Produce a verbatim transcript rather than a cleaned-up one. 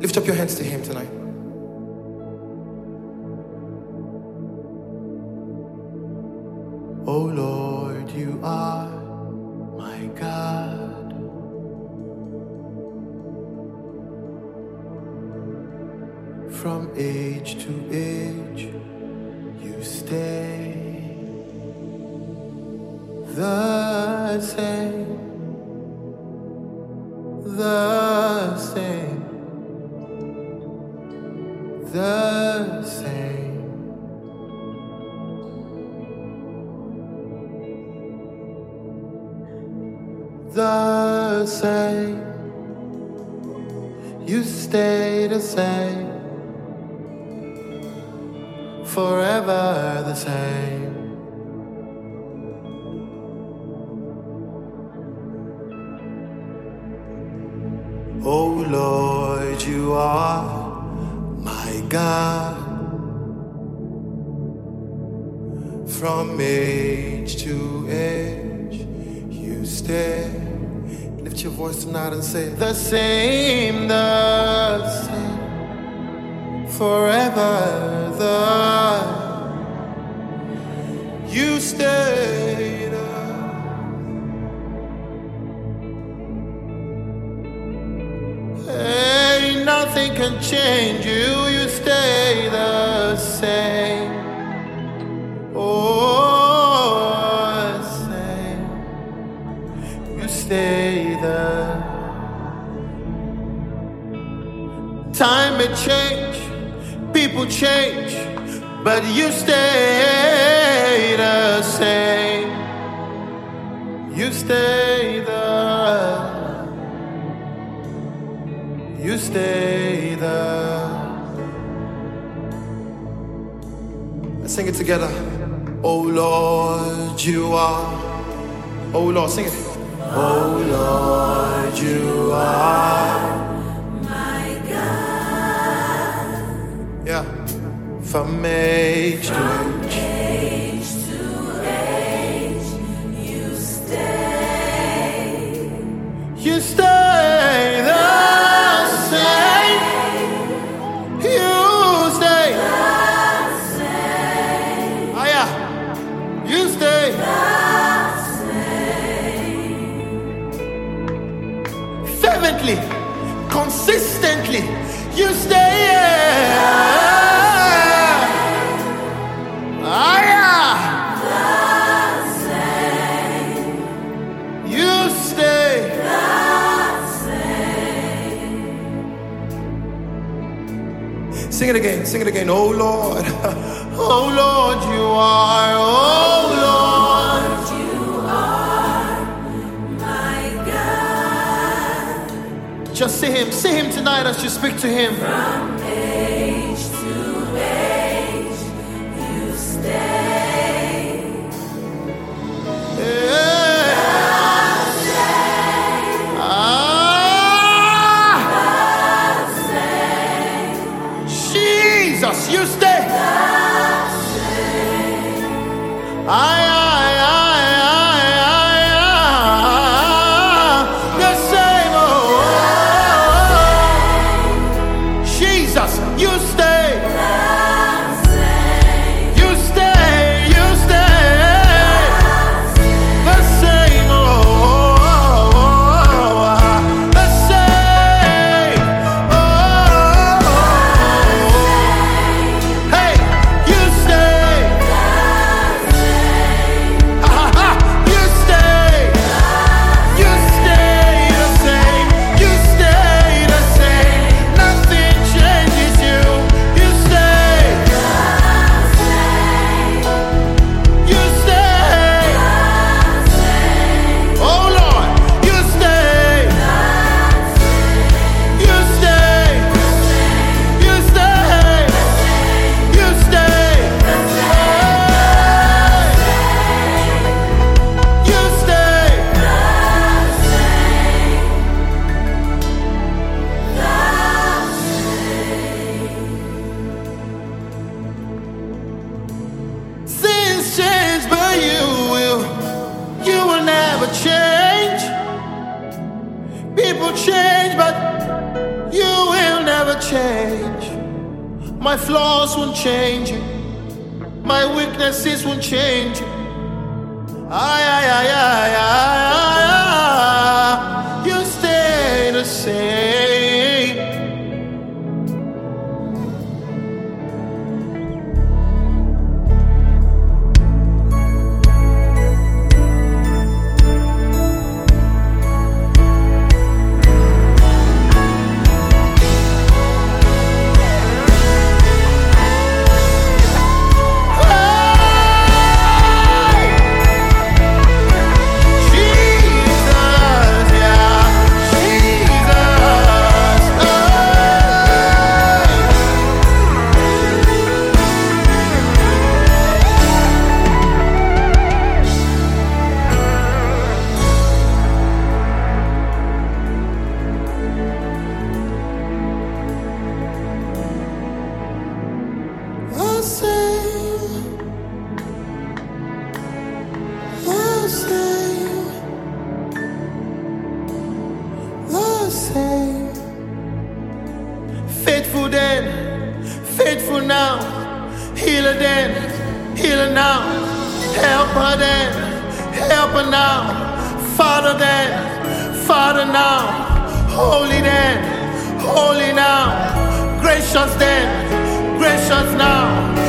Lift up your hands to him tonight. Oh Lord, you are my God. From age to age, you stay the same, the same, the same. The same, you stay the same, forever the same. Oh Lord, you are my God. From age to age, you stay. Lift your voice tonight and say, the same, the same, forever the, you stay the, hey, nothing can change you, you stay the same, oh, stay there. Time may change, people change, but you stay the same. You stay there. You stay there. Let's sing it together. Oh Lord, you are. Oh Lord, sing it. Oh Lord, you are my God. Yeah. From age to age, to age, you stay. You stay the same. You stay the same. Oh yeah. You stay the fervently, consistently, you stay here. Ah, yeah. You stay. Sing it again, sing it again. Oh Lord, oh Lord, you are. Oh Lord. Just see him, see him tonight as you speak to him. From age to age, you stay. Yeah. The same. Ah. The same. Jesus, you stay. The same. I, I, I. You stay. You stay, you stay. The same, oh, oh, oh, the same, oh, oh, oh. Hey, you stay. Ha ha ha, you stay. You stay the same. You stay the same. Nothing changes. You stay. You stay. Oh Lord, you stay. You stay. You stay. You stay. You stay. Things change, but you will, you will never change. People change, but you will never change. My flaws won't change. My weaknesses won't change. Ay, ay, ay, ay, ay, ay, ay. You stay the same. Faithful then, faithful now, healer then, healer now, helper then, helper now, father then, father now, holy then, holy now, gracious then, gracious now.